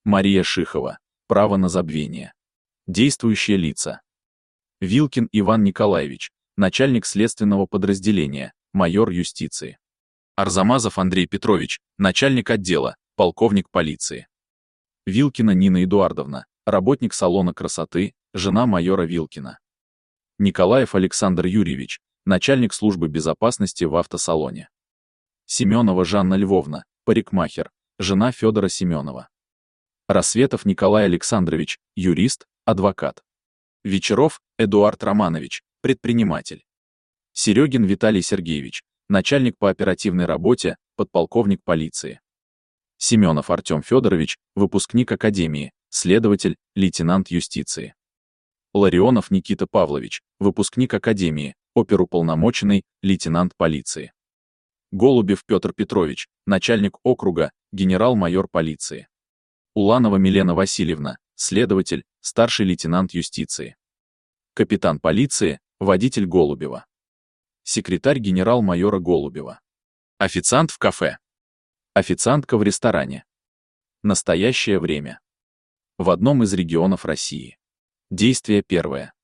Мария Шихова. Право на забвение. Действующие лица. Вилкин Иван Николаевич, начальник следственного подразделения, майор юстиции. Арзамазов Андрей Петрович, начальник отдела, полковник полиции. Вилкина Нина Эдуардовна, работник салона красоты, жена майора Вилкина. Николаев Александр Юрьевич, начальник службы безопасности в автосалоне. Семенова Жанна Львовна, парикмахер, жена Федора Семенова. Рассветов Николай Александрович, юрист, адвокат. Вечеров Эдуард Романович, предприниматель. Серегин Виталий Сергеевич, начальник по оперативной работе, подполковник полиции. Семенов Артем Федорович, выпускник академии, следователь, лейтенант юстиции. Ларионов Никита Павлович, выпускник академии, оперуполномоченный, лейтенант полиции. Голубев Петр Петрович, начальник округа, генерал-майор полиции. Уланова Милена Васильевна, следователь, старший лейтенант юстиции. Капитан полиции, водитель Голубева. Секретарь генерал-майора Голубева. Официант в кафе. Официантка в ресторане. Настоящее время. В одном из регионов России. Действие первое.